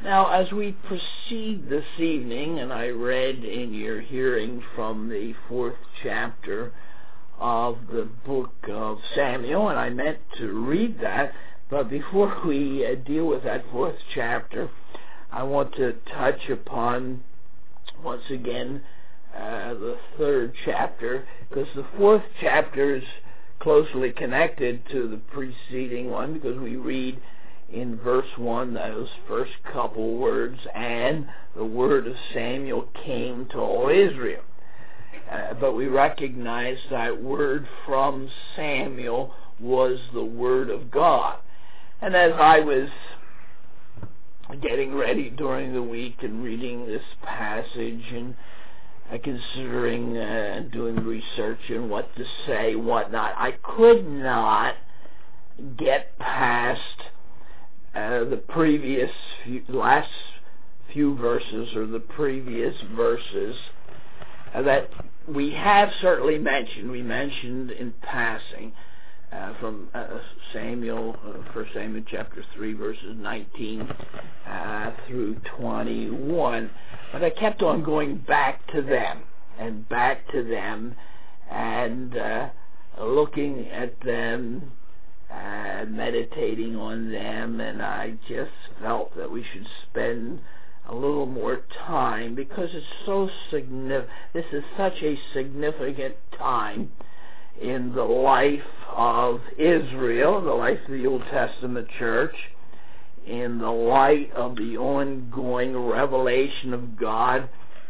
Now, as we proceed this evening, and I read in your hearing from the 4th chapter of the book of Samuel, and I meant to read that, but before we deal with that 4th chapter, I want to touch upon, once again, the 3rd chapter, because the 4th chapter is closely connected to the preceding one, because we read in verse 1 those first couple words, and the word of Samuel came to all Israel. But we recognize that word from Samuel was the word of God. And as I was getting ready during the week and reading this passage and considering doing research and what to say, whatnot, I could not get past the previous last few verses, or the previous verses that we have certainly mentioned. We mentioned in passing from Samuel, 1 Samuel chapter 3, verses 19 through 21. But I kept on going back to them and back to them and looking at them, meditating on them, and I just felt that we should spend a little more time, because it's so significant. This is such a significant time in the life of Israel, the life of the Old Testament church, in the light of the ongoing revelation of God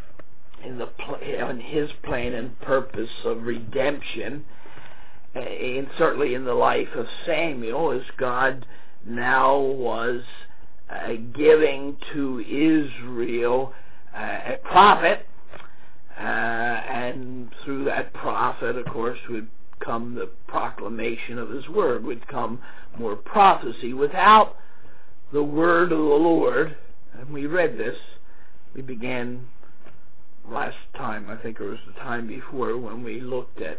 in His plan and purpose of redemption, and certainly in the life of Samuel, as God now was giving to Israel a prophet, and through that prophet, of course, would come the proclamation of His word, would come more prophecy. Without the word of the Lord, and we read this, we began last time, I think it was the time before, when we looked at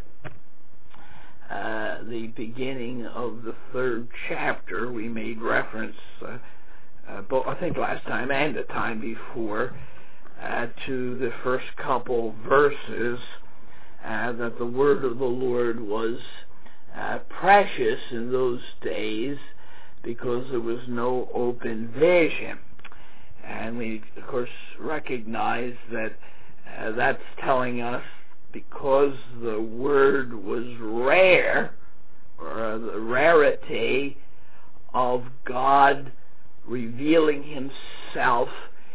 the beginning of the 3rd chapter. We made reference, both I think last time and the time before, to the first couple verses, that the word of the Lord was precious in those days because there was no open vision. And we, of course, recognize that that's telling us, because the word was rare, or the rarity of God revealing Himself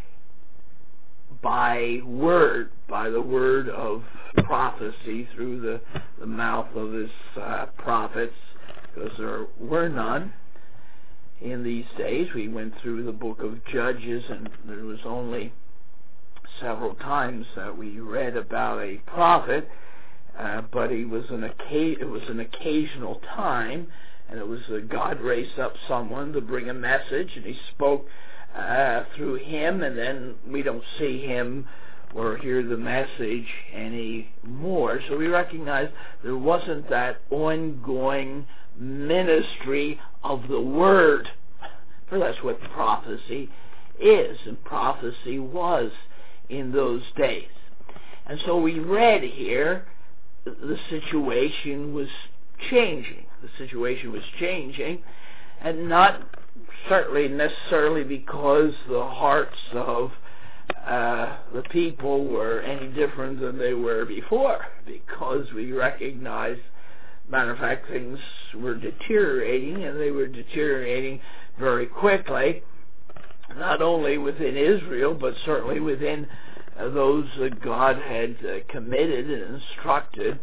by word, by the word of prophecy through the mouth of His prophets, because there were none in these days. We went through the book of Judges, and there was only several times that we read about a prophet, but it was an occasional time, and it was God raised up someone to bring a message, and He spoke through him, and then we don't see him or hear the message anymore. So we recognize there wasn't that ongoing ministry of the Word, for that's what prophecy is, and prophecy was in those days. And so we read here the situation was changing. The situation was changing, and not certainly necessarily because the hearts of the people were any different than they were before, because we recognize, matter of fact, things were deteriorating, and they were deteriorating very quickly, not only within Israel, but certainly within those that God had committed and instructed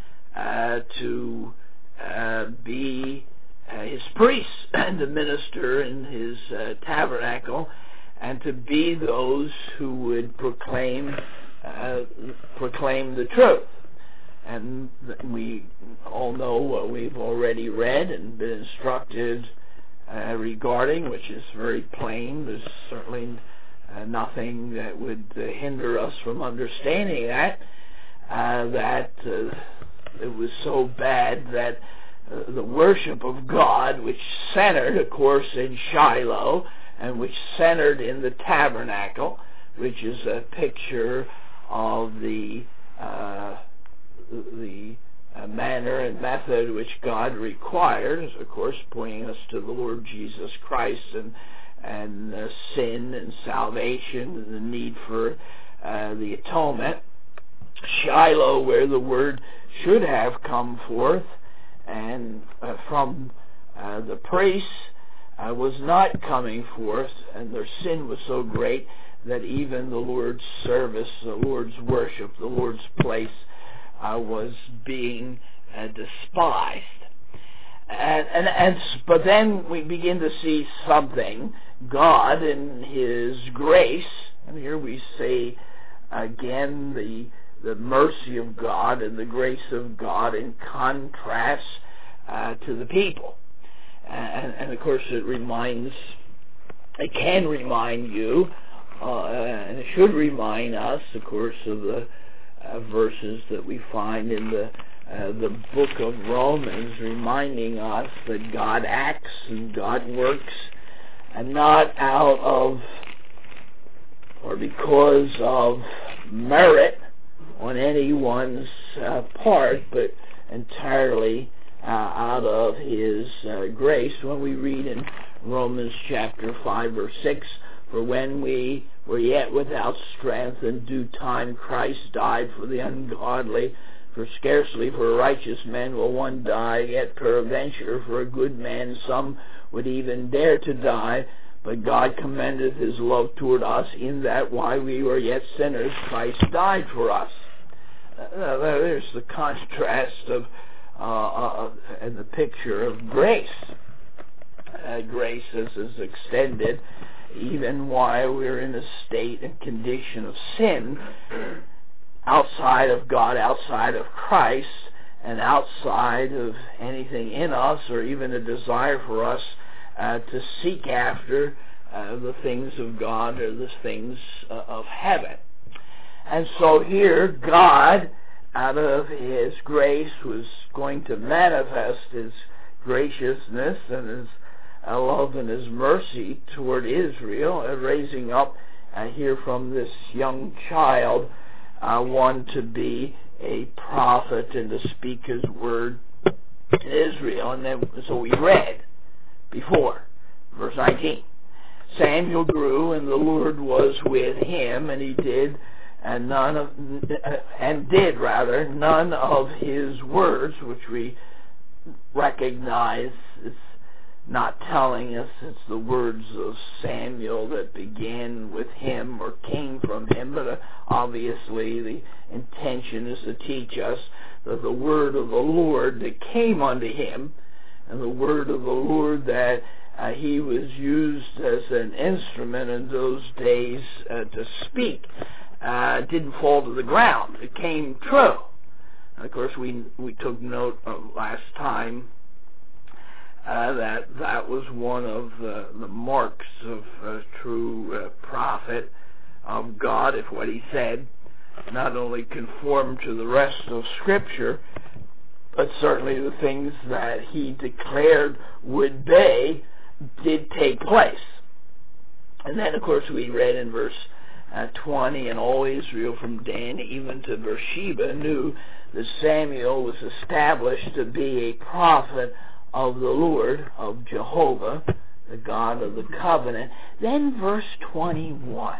to be His priests and to minister in His tabernacle, and to be those who would proclaim the truth. And we all know what we've already read and been instructed regarding, which is very plain. There's certainly nothing that would hinder us from understanding that it was so bad that the worship of God, which centered, of course, in Shiloh, and which centered in the tabernacle, which is a picture of the manner and method which God requires, of course, pointing us to the Lord Jesus Christ and sin and salvation and the need for the atonement. Shiloh, where the word should have come forth, and from the priests was not coming forth, and their sin was so great that even the Lord's service, the Lord's worship, the Lord's place was being despised. But then we begin to see something. God in His grace, and here we see again the mercy of God and the grace of God in contrast to the people. And of course it can remind you, and it should remind us, of course, of the verses that we find in the book of Romans, reminding us that God acts and God works, and not out of or because of merit on anyone's part, but entirely out of His grace. When we read in Romans chapter 5 verse 6, for when we were yet without strength, in due time Christ died for the ungodly. For scarcely for a righteous man will one die, yet peradventure for a good man some would even dare to die. But God commendeth His love toward us, in that while we were yet sinners, Christ died for us. There's the contrast of and the picture of grace. Grace is extended even while we're in a state and condition of sin, outside of God, outside of Christ, and outside of anything in us, or even a desire for us to seek after the things of God or the things of heaven. And so here, God, out of His grace, was going to manifest His graciousness and His love and His mercy toward Israel, raising up here from this young child one to be a prophet and to speak His word in Israel. And then, so we read before, verse 19, Samuel grew, and the Lord was with him, and he did none of his words, which we recognize is not telling us it's the words of Samuel that began with him or came from him, but obviously the intention is to teach us that the word of the Lord that came unto him, and the word of the Lord that he was used as an instrument in those days to speak, didn't fall to the ground. It came true. And of course, we took note of last time that was one of the marks of a true prophet of God, if what he said not only conformed to the rest of Scripture, but certainly the things that he declared would be did take place. And then, of course, we read in verse 20, and all Israel from Dan even to Beersheba knew that Samuel was established to be a prophet of the Lord, of Jehovah, the God of the covenant. Then verse 21.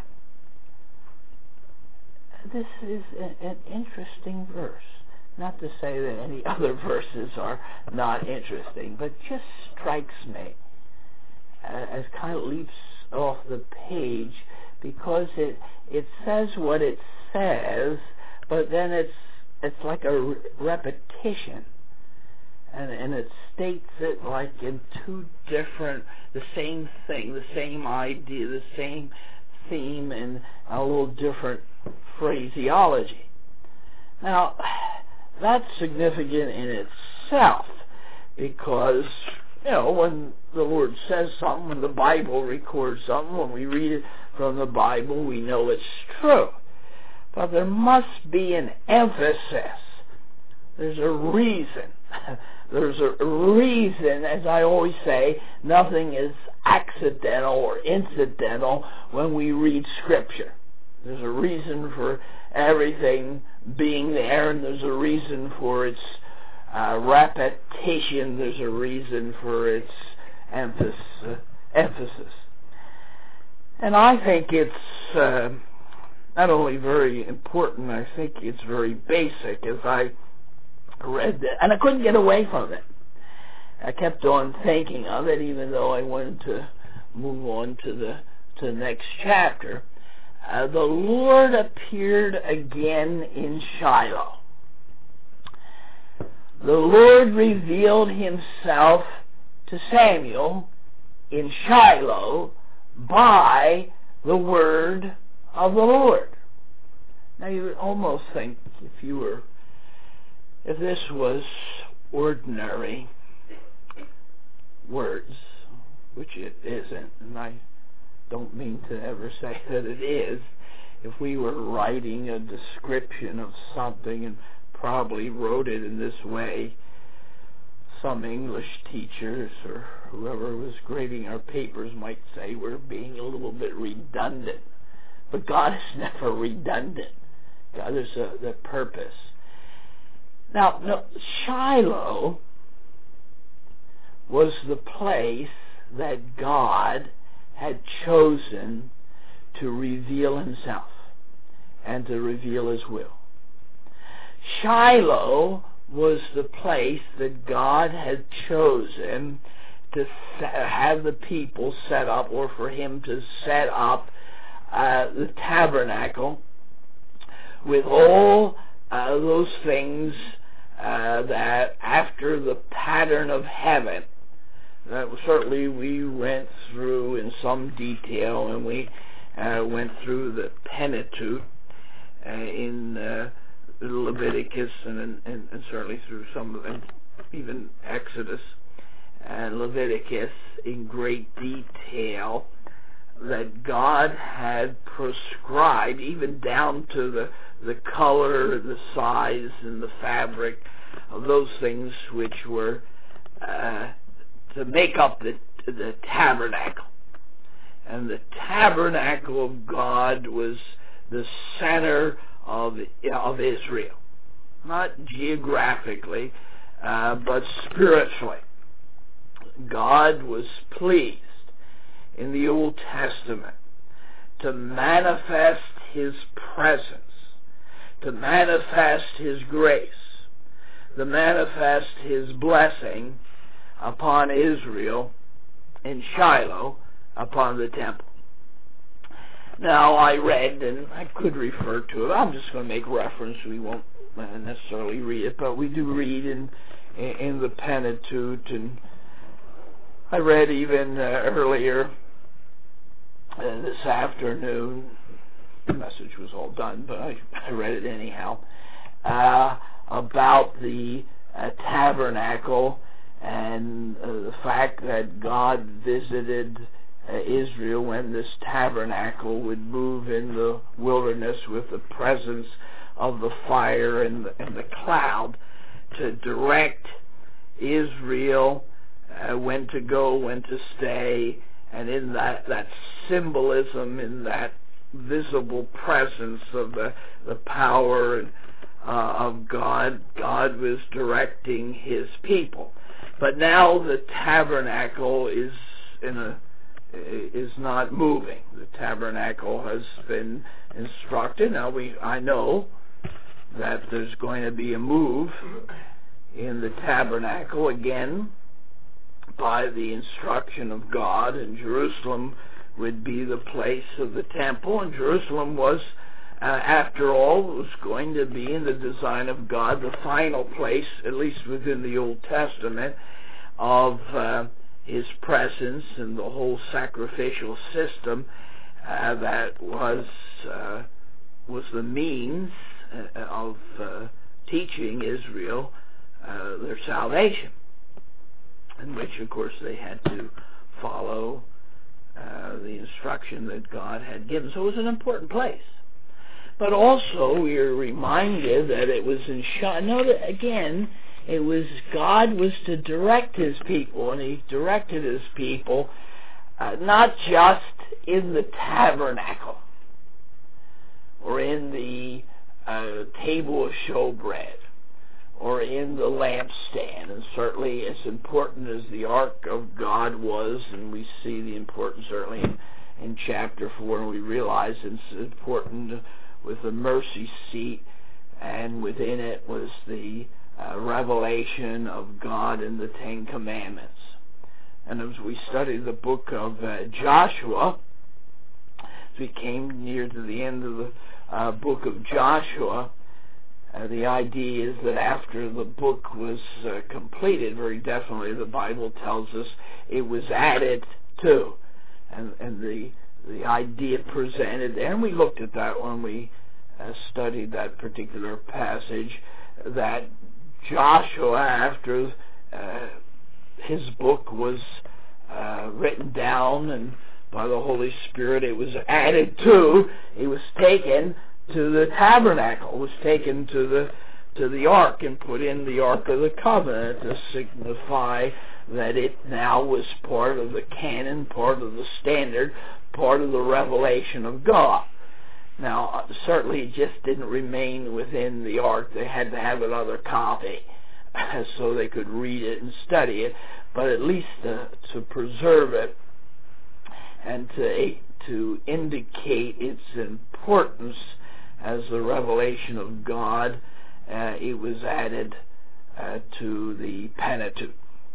This is an interesting verse. Not to say that any other verses are not interesting, but just strikes me as kind of leaps off the page, because it says what it says, but then it's like a repetition. And it states it like in two different, the same thing, the same idea, the same theme, and a little different phraseology. Now, that's significant in itself, because, when the Lord says something, when the Bible records something, when we read it from the Bible, we know it's true. But there must be an emphasis. There's a reason There's a reason, as I always say, nothing is accidental or incidental when we read Scripture. There's a reason for everything being there, and there's a reason for its repetition. There's a reason for its emphasis. And I think it's not only very important, I think it's very basic. As I read that, and I couldn't get away from it. I kept on thinking of it, even though I wanted to move on to the next chapter. The Lord appeared again in Shiloh. The Lord revealed himself to Samuel in Shiloh by the word of the Lord. Now you would almost think if this was ordinary words, which it isn't, and I don't mean to ever say that it is, if we were writing a description of something and probably wrote it in this way, some English teachers or whoever was grading our papers might say we're being a little bit redundant. But God is never redundant. God is the purpose. Now, Shiloh was the place that God had chosen to reveal himself and to reveal his will. Shiloh was the place that God had chosen to have the people set up, or for him to set up the tabernacle with all those things that after the pattern of heaven. Certainly we went through in some detail, and we went through the Pentateuch in Leviticus and certainly through some of them, even Exodus and Leviticus in great detail, that God had prescribed, even down to the color, the size, and the fabric of those things which were to make up the tabernacle. And the tabernacle of God was the center of Israel, not geographically, but spiritually. God was pleased in the Old Testament to manifest his presence, to manifest his grace, to manifest his blessing upon Israel in Shiloh, upon the temple. Now, I read, and I could refer to it, I'm just going to make reference, we won't necessarily read it, but we do read in the Pentateuch, and I read even earlier this afternoon, the message was all done, but I read it anyhow, about the tabernacle and the fact that God visited Israel when this tabernacle would move in the wilderness with the presence of the fire and the cloud to direct Israel when to go, when to stay, and in that symbolism, in that visible presence of the power of God, God was directing his people. But now the tabernacle is not moving. The tabernacle has been instructed. Now I know that there's going to be a move in the tabernacle again by the instruction of God, and Jerusalem would be the place of the temple, and Jerusalem was, after all, was going to be in the design of God, the final place, at least within the Old Testament, of his presence and the whole sacrificial system that was the means of teaching Israel their salvation, in which, of course, they had to follow the instruction that God had given. So it was an important place. But also, we are reminded that it was in Shiloh. Note again, God was to direct His people, and He directed His people not just in the tabernacle or in the table of showbread or in the lampstand, and certainly as important as the ark of God was, and we see the importance certainly in chapter 4, and we realize it's important with the mercy seat, and within it was the revelation of God in the Ten Commandments. And as we study the book of Joshua, as we came near to the end of the book of Joshua, the idea is that after the book was completed, very definitely the Bible tells us it was added to. And the idea presented there, and we looked at that when we studied that particular passage, that Joshua, after his book was written down and by the Holy Spirit it was added to, it was taken to the tabernacle, was taken to the ark and put in the Ark of the Covenant to signify that it now was part of the canon, part of the standard, part of the revelation of God. Now, certainly it just didn't remain within the ark. They had to have another copy so they could read it and study it, but at least to preserve it and to indicate its importance as the revelation of God, it was added to the Pentateuch.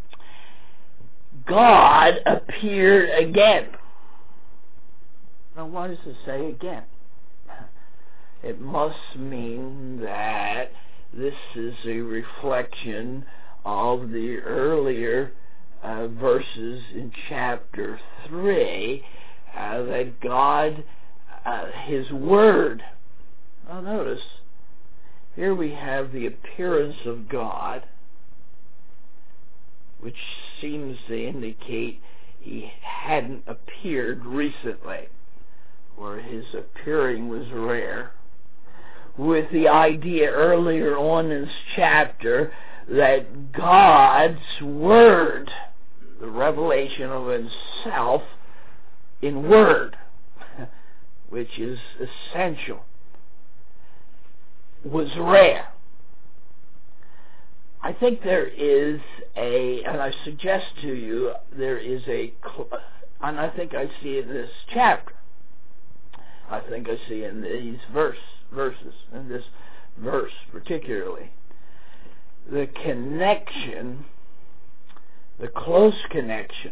God appeared again. Now, what does it say again? It must mean that this is a reflection of the earlier verses in chapter 3, that God, His Word. Now notice, here we have the appearance of God, which seems to indicate He hadn't appeared recently, or His appearing was rare, with the idea earlier on in this chapter that God's Word, the revelation of Himself in Word, which is essential, was rare. I think there is and I suggest to you, there is and I think I see it in this chapter. I think I see in these verses, in this verse particularly, the connection, the close connection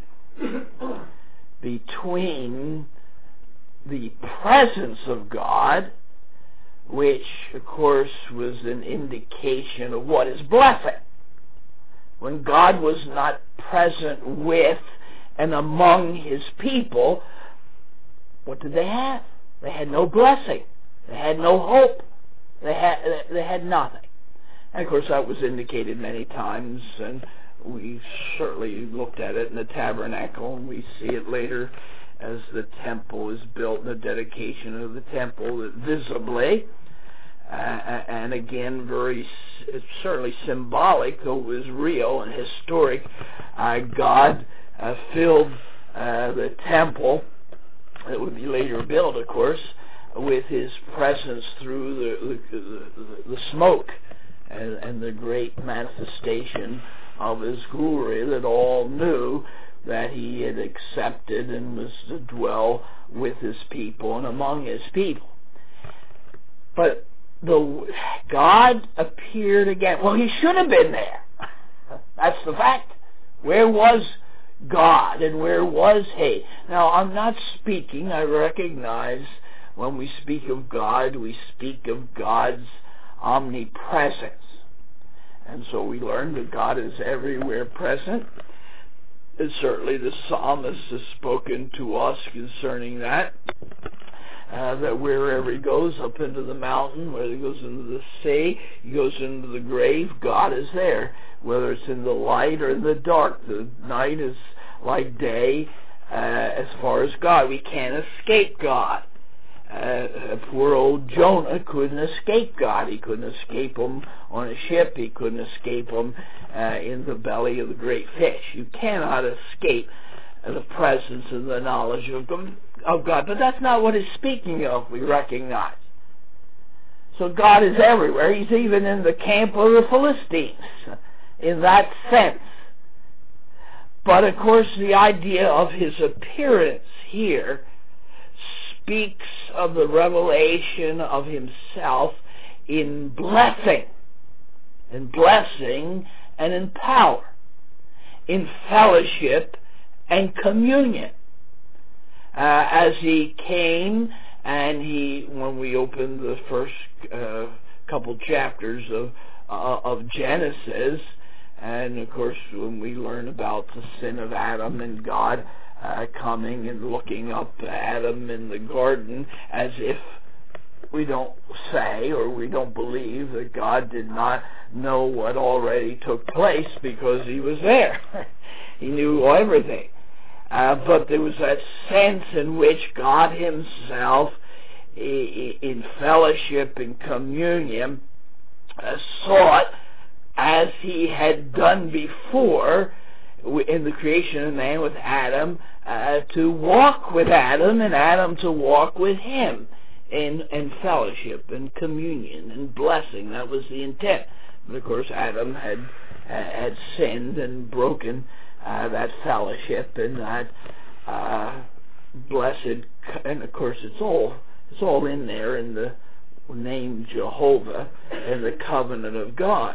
between the presence of God, which of course was an indication of what is blessing. When God was not present with and among His people, what did they have? They had no blessing. They had no hope. They had nothing. And of course that was indicated many times, and we certainly looked at it in the tabernacle, and we see it later as the temple is built, and the dedication of the temple visibly. And again, it's certainly symbolic, though it was real and historic. God filled the temple that would be later built, of course, with His presence through the smoke and the great manifestation of His glory that all knew that He had accepted and was to dwell with His people and among His people. But God appeared again. Well, He should have been there. That's the fact. Where was God and where was He? Now, I'm not speaking, I recognize when we speak of God, we speak of God's omnipresence. And so we learn that God is everywhere present. And certainly the psalmist has spoken to us concerning that. That wherever He goes, up into the mountain, whether He goes into the sea, He goes into the grave, God is there. Whether it's in the light or in the dark, the night is like day as far as God. We can't escape God. poor old Jonah couldn't escape God. He couldn't escape him on a ship. He couldn't escape him in the belly of the great fish. You cannot escape the presence and the knowledge of God. But that's not what it's speaking of, we recognize. So God is everywhere. He's even in the camp of the Philistines, in that sense. But of course the idea of his appearance here speaks of the revelation of himself in blessing and in power, in fellowship and communion. As he came, and when we opened the first couple chapters of Genesis, and of course when we learn about the sin of Adam and God coming and looking up at him in the garden, as if we don't say or we don't believe that God did not know what already took place because he was there. He knew everything. But there was that sense in which God himself, in fellowship and communion, sought, as he had done before in the creation of man with Adam, to walk with Adam and Adam to walk with him in fellowship and communion and blessing. That was the intent. But of course Adam had sinned and broken that fellowship and that blessed, and of course it's all in there in the name Jehovah and the covenant of God.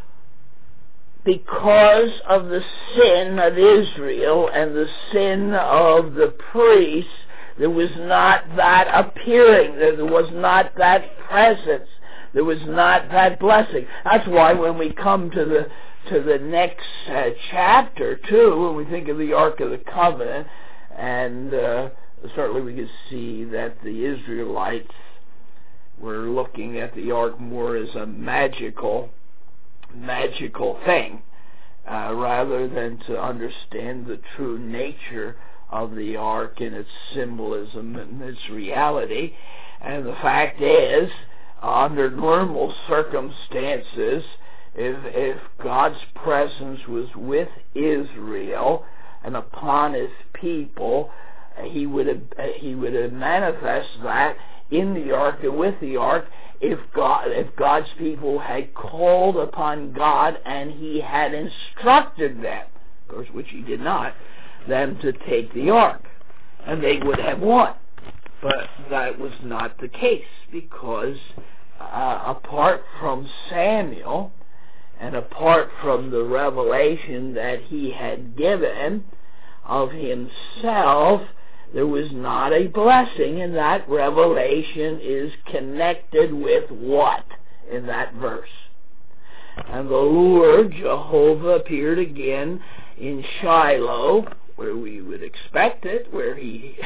Because of the sin of Israel and the sin of the priests, there was not that appearing, there was not that presence, there was not that blessing. That's why when we come to the next chapter too, when we think of the Ark of the Covenant, and certainly we can see that the Israelites were looking at the Ark more as a magical thing, rather than to understand the true nature of the Ark and its symbolism and its reality. And the fact is, under normal circumstances, if God's presence was with Israel and upon his people, he would have manifested that in the Ark and with the Ark if God's people had called upon God and he had instructed them, of course, which he did not, them to take the Ark, and they would have won. But that was not the case, because apart from Samuel and apart from the revelation that he had given of himself, there was not a blessing, and that revelation is connected with what in that verse? And the Lord, Jehovah, appeared again in Shiloh, where we would expect it, where he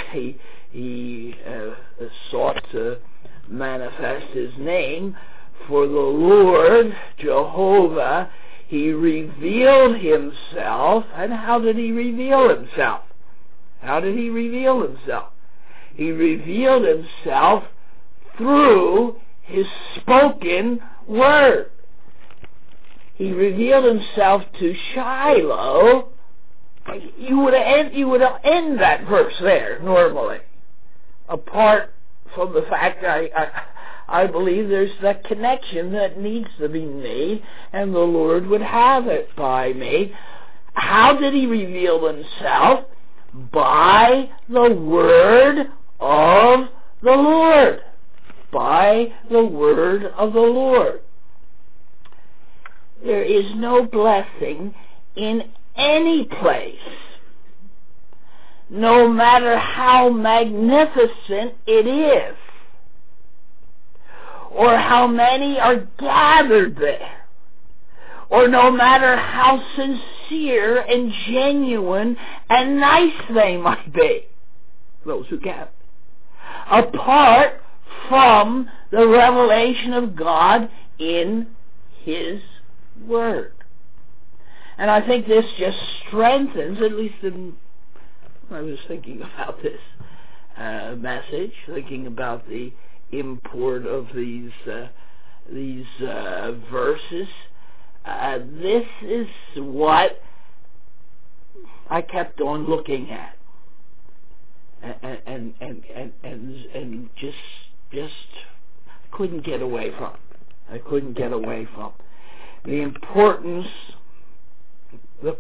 sought to manifest his name. For the Lord, Jehovah, he revealed himself. And how did he reveal himself? How did he reveal himself? He revealed himself through his spoken word. He revealed himself to Shiloh. You would end that verse there normally. Apart from the fact I believe there's that connection that needs to be made, and the Lord would have it by me. How did he reveal himself? By the word of the Lord. By the word of the Lord. There is no blessing in any place, no matter how magnificent it is, or how many are gathered there, or no matter how sincere and genuine and nice they might be, those who gather, apart from the revelation of God in his word. And I think this just strengthens, at least I was thinking about this message, thinking about the import of these verses. This is what I kept on looking at, and just couldn't get away from. I couldn't get away from the importance. The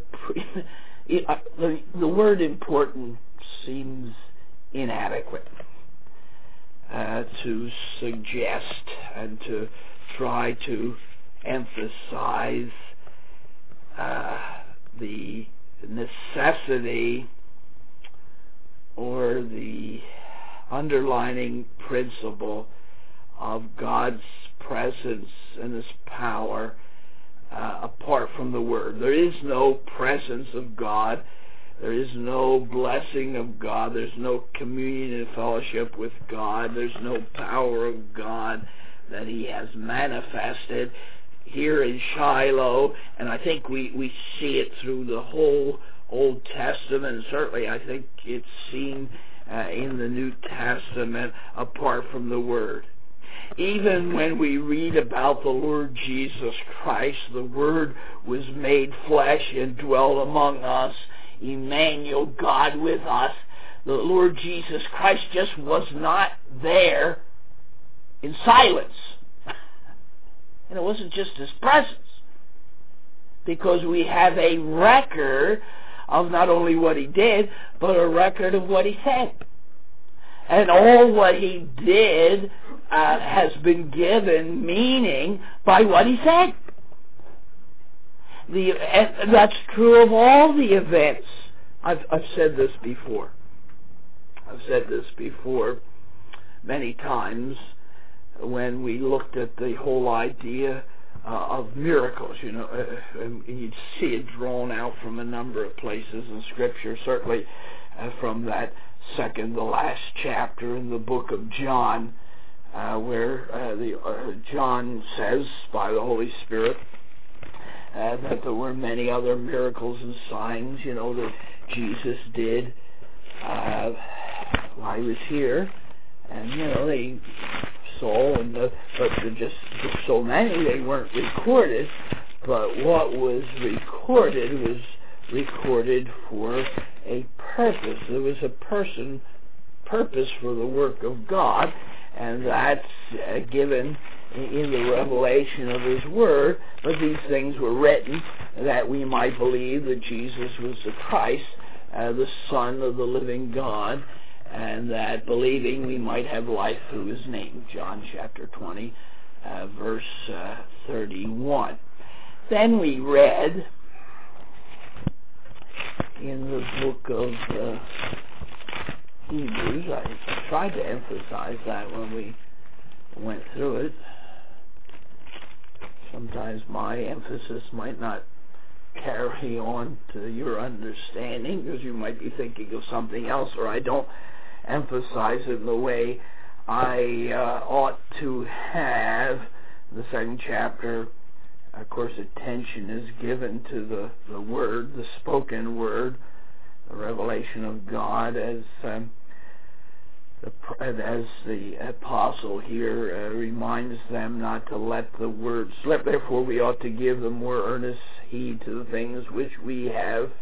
word important seems inadequate to suggest and to try to emphasize the necessity or the underlining principle of God's presence and His power apart from the Word. There is no presence of God. There is no blessing of God. There's no communion and fellowship with God. There's no power of God that He has manifested here in Shiloh, and I think we see it through the whole Old Testament, and certainly I think it's seen in the New Testament apart from the Word. Even when we read about the Lord Jesus Christ, the Word was made flesh and dwelt among us, Emmanuel, God with us. The Lord Jesus Christ just was not there in silence. And it wasn't just His presence, because we have a record of not only what He did, but a record of what He said. And all what He did has been given meaning by what He said. And that's true of all the events. I've said this before. I've said this before many times when we looked at the whole idea of miracles, and you'd see it drawn out from a number of places in Scripture, certainly from that second to last chapter in the book of John, where John says by the Holy Spirit that there were many other miracles and signs, that Jesus did while He was here, and they saw, but just so many they weren't recorded. But what was recorded for a purpose. There was a purpose for the work of God, and that's given in the revelation of His Word. But these things were written that we might believe that Jesus was the Christ, the Son of the living God, and that believing we might have life through His name. John chapter 20, verse 31. Then we read in the book of Hebrews, I tried to emphasize that when we went through it. Sometimes my emphasis might not carry on to your understanding, because you might be thinking of something else, or I don't emphasize it in the way I ought to have. The second chapter, of course, attention is given to the Word, the spoken Word, the revelation of God, as the apostle here reminds them not to let the Word slip. Therefore, we ought to give the more earnest heed to the things which we have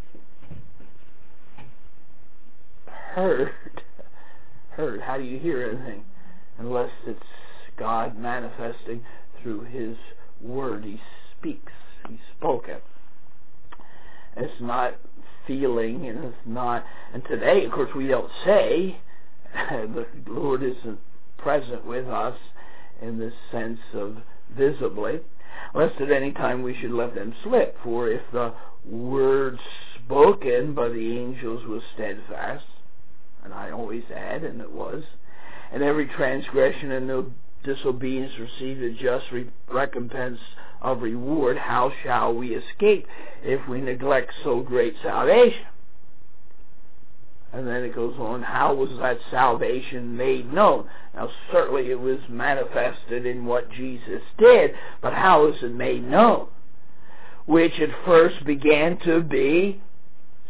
heard. How do you hear anything unless it's God manifesting through His Word? He speaks. He spoke it. It's not feeling, and it's not. And today, of course, we don't say the Lord isn't present with us in the sense of visibly, lest at any time we should let them slip. For if the word spoken by the angels was steadfast, and I always add, and it was, and every transgression and no disobedience received a just recompense of reward, how shall we escape if we neglect so great salvation? And then it goes on, how was that salvation made known? Now, certainly it was manifested in what Jesus did, but how was it made known? Which at first began to be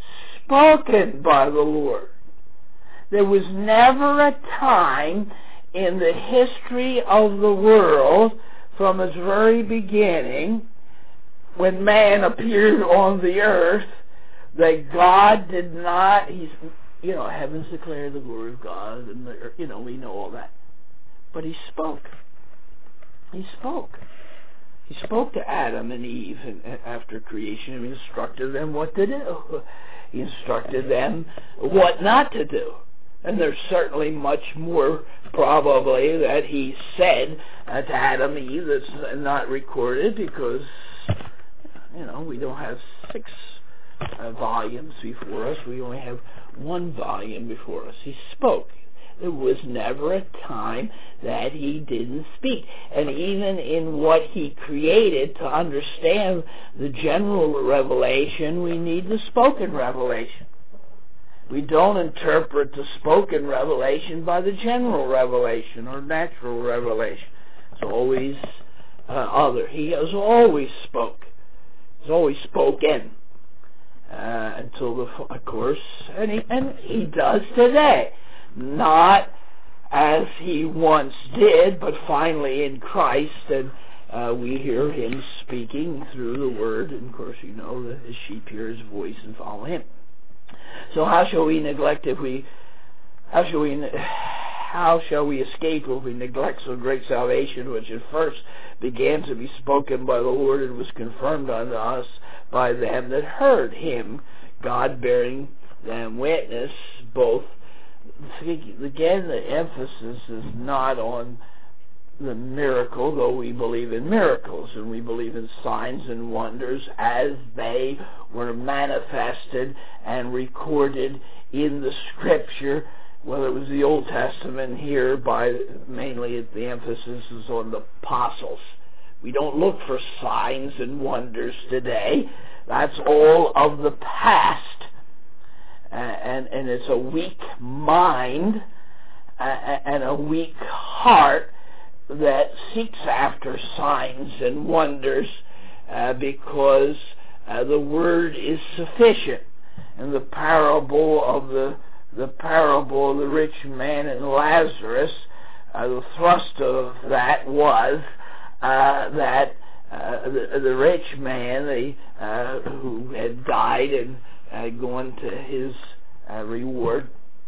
spoken by the Lord. There was never a time in the history of the world, from its very beginning, when man appeared on the earth, that God did not, heavens declare the glory of God, and the earth, we know all that. But he spoke. He spoke. He spoke to Adam and Eve after creation and instructed them what to do. He instructed them what not to do. And there's certainly much more probably that he said to Adam and Eve that's not recorded because, we don't have 6 volumes before us. We only have 1 volume before us. He spoke. There was never a time that he didn't speak. And even in what he created, to understand the general revelation, we need the spoken revelation. We don't interpret the spoken revelation by the general revelation or natural revelation. It's always other. He has always spoke. He's always spoken. Until of course, and he does today. Not as he once did, but finally in Christ, and we hear him speaking through the Word, and of course that his sheep hear his voice and follow him. So how shall we escape if we neglect so great salvation, which at first began to be spoken by the Lord and was confirmed unto us by them that heard him, God bearing them witness, both. Again, the emphasis is not on the miracle, though we believe in miracles, and we believe in signs and wonders as they were manifested and recorded in the Scripture, whether it was the Old Testament here, mainly the emphasis is on the apostles. We don't look for signs and wonders today. That's all of the past. And it's a weak mind and a weak heart that seeks after signs and wonders because the Word is sufficient. And the parable of the rich man and Lazarus, the thrust of that was that the rich man who had died and gone to his reward,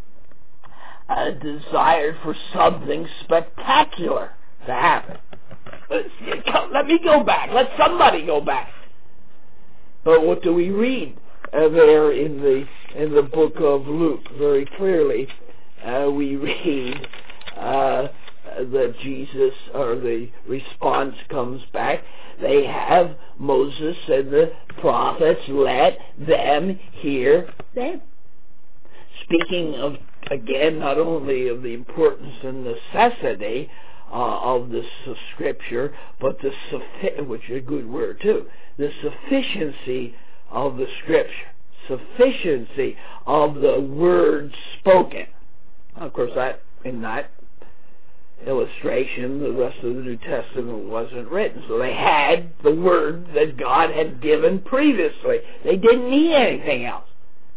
desired for something spectacular to happen. Let me go back. Let somebody go back. But what do we read there in the book of Luke? Very clearly, we read that Jesus, or the response comes back, they have Moses and the prophets, let them hear them. Speaking of, again, not only of the importance and necessity of the Scripture, but which is a good word too, the sufficiency of the Scripture, sufficiency of the word spoken. Of course, in that illustration, the rest of the New Testament wasn't written. So they had the word that God had given previously. They didn't need anything else.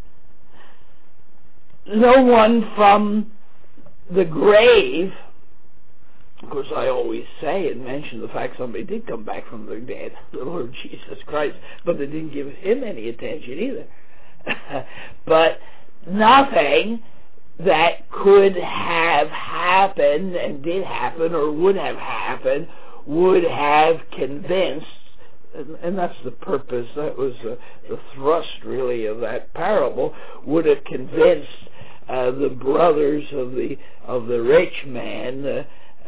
No one from the grave, of course I always say and mention the fact somebody did come back from the dead, the Lord Jesus Christ, but they didn't give him any attention either. But nothing that could have happened and did happen or would have happened would have convinced, and that's the purpose, that was the thrust really of that parable, would have convinced the brothers of the rich man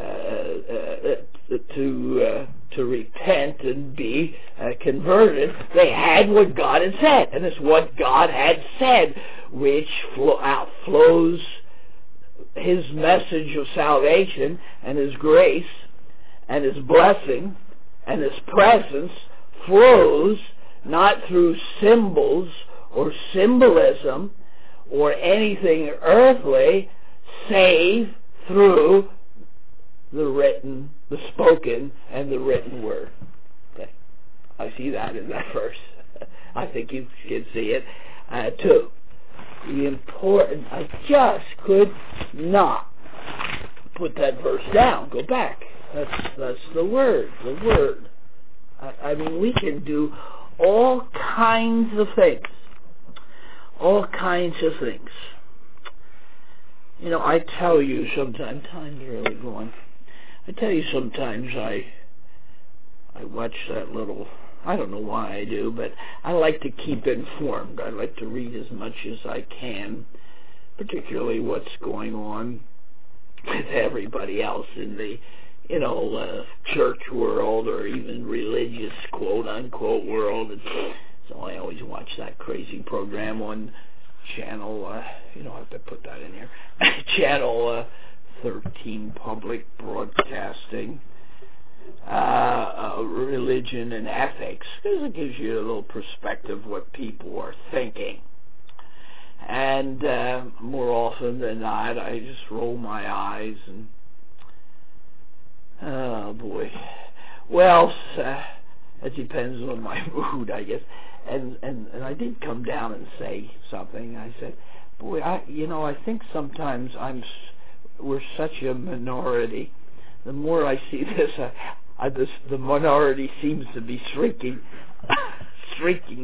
to repent and be converted. They had what God had said, and it's what God had said which outflows his message of salvation and his grace and his blessing and his presence flows not through symbols or symbolism or anything earthly, save through the spoken and the written word. Okay. I see that in that verse. I think you can see it too. The important, I just could not put that verse down. Go back. That's the word. The word. I mean, we can do all kinds of things. All kinds of things. You know, I tell you sometimes, time's really going. I tell you sometimes I watch that little, I don't know why I do, but I like to keep informed. I like to read as much as I can, particularly what's going on with everybody else in the, church world or even religious quote-unquote world. And so I always watch that crazy program on channel, you don't have to put that in here, channel 13 Public Broadcasting, Religion and Ethics, because it gives you a little perspective what people are thinking. And more often than not, I just roll my eyes and, oh boy. Well, it depends on my mood, I guess. And I did come down and say something. I said, boy, I think sometimes we're such a minority. The more I see this, the minority seems to be shrinking. Shrinking.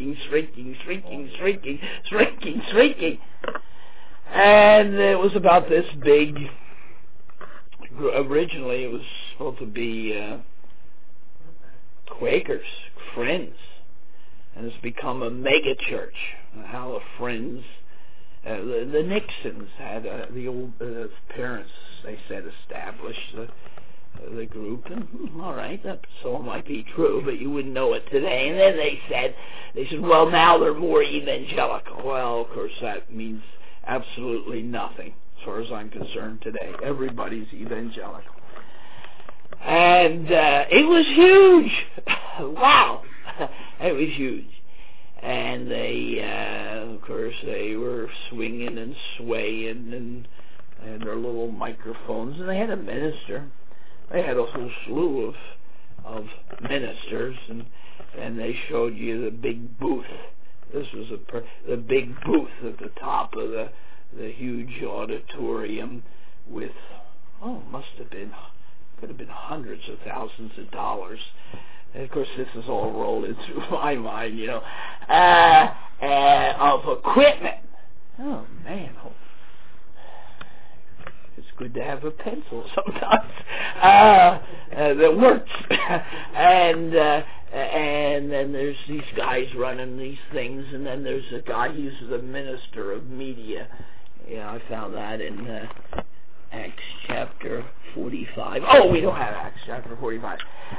And it was about this big. Originally, it was supposed to be Quakers, Friends, and it's become a mega church. How the Friends, the Nixons had the old parents, they said, established the group, and all right, that so might be true, but you wouldn't know it today. And then they said, well, now they're more evangelical. Well, of course, that means absolutely nothing as far as I'm concerned today. Everybody's evangelical. And it was huge. Wow. It was huge. And they, of course, they were swinging and swaying and had their little microphones, and they had a minister. They had a whole slew of ministers, and they showed you the big booth. This was the big booth at the top of the huge auditorium with, could have been hundreds of thousands of dollars. And of course, this is all rolling through my mind, of equipment. Oh, man. It's good to have a pencil sometimes that works. And then there's these guys running these things, and then there's a guy who's the minister of media. Yeah, I found that in Acts chapter 45. Oh, we don't have Acts chapter 45.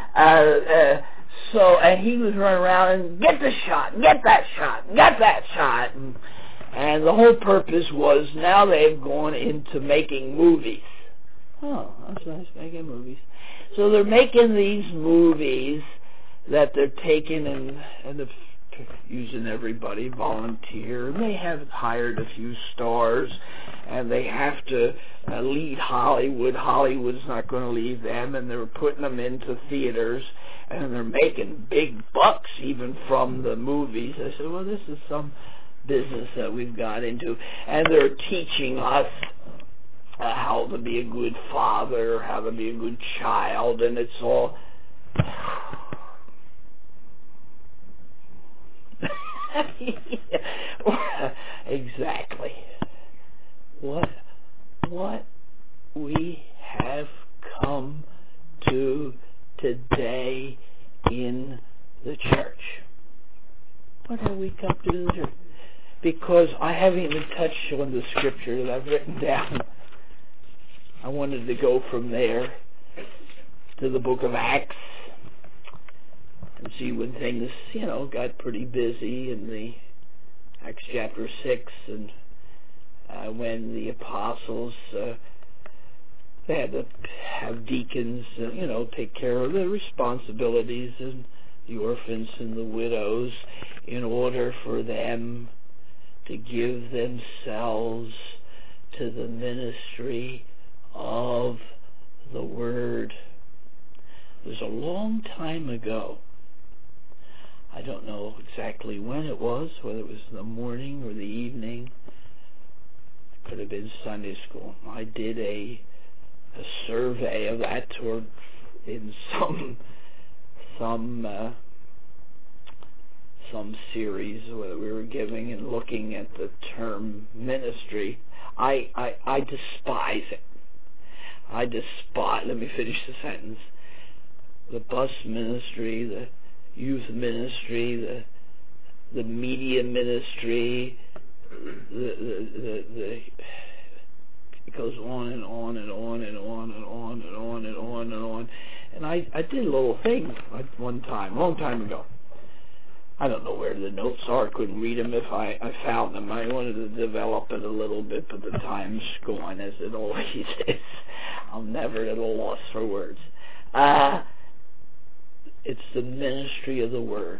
And he was running around and get the shot, get that shot. And the whole purpose was now they've gone into making movies. Oh, that's nice, making movies. So they're making these movies that they're taking and using everybody, volunteer. And they have hired a few stars, and they have to lead Hollywood. Hollywood's not going to lead them, and they're putting them into theaters, and they're making big bucks even from the movies. I said, well, this is some business that we've got into, and they're teaching us how to be a good father, how to be a good child, and it's all exactly what we have come to today in the church. What have we come to in the church? Because I haven't even touched on the scripture that I've written down. I wanted to go from there to the book of Acts and see when things, got pretty busy in the Acts chapter 6, and when the apostles, they had to have deacons, take care of the responsibilities and the orphans and the widows in order for them to give themselves to the ministry of the Word. It was a long time ago. I don't know exactly when it was, whether it was the morning or the evening. It could have been Sunday school. I did a survey of that toward in some series that we were giving and looking at the term ministry. I despise it. Let me finish the sentence. The bus ministry, the youth ministry, the media ministry, it goes on and on and on and on and on and on and on and on. And I did a little thing one time, a long time ago. I don't know where the notes are. I couldn't read them if I found them. I wanted to develop it a little bit, but the time's gone, as it always is. I'm never at a loss for words. It's the ministry of the Word.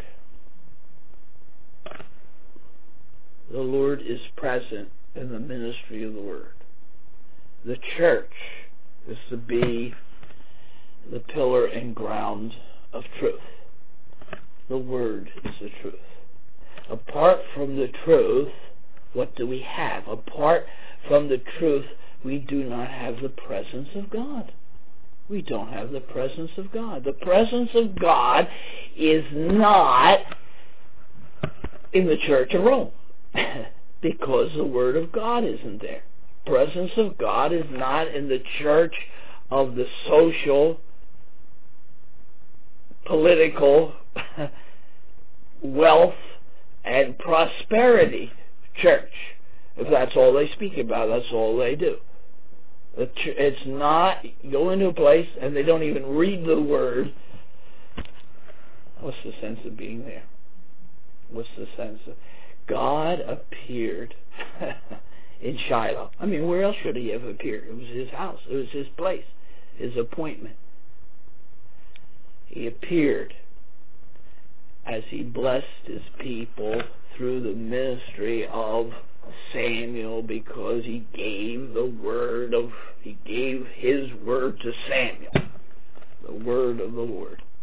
The Lord is present in the ministry of the Word. The church is to be the pillar and ground of truth. The Word is the truth. Apart from the truth, what do we have? Apart from the truth, we do not have the presence of God. We don't have the presence of God. The presence of God is not in the Church of Rome because the Word of God isn't there. The presence of God is not in the church of the social, political, wealth, and prosperity church. If that's all they speak about, that's all they do. It's not go into a place and they don't even read the Word. What's the sense of being there? What's the sense of... God appeared in Shiloh. I mean, where else should he have appeared? It was his house. It was his place, his appointment. He appeared as he blessed his people through the ministry of Samuel, because he gave his word to Samuel, the word of the Lord.